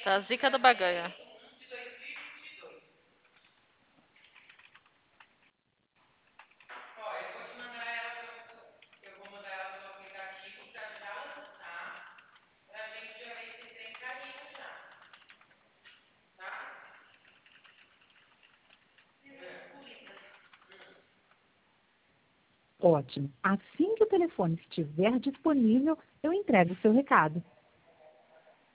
Tá zica da baganha. Ótimo. Assim que o telefone estiver disponível, eu entrego o seu recado.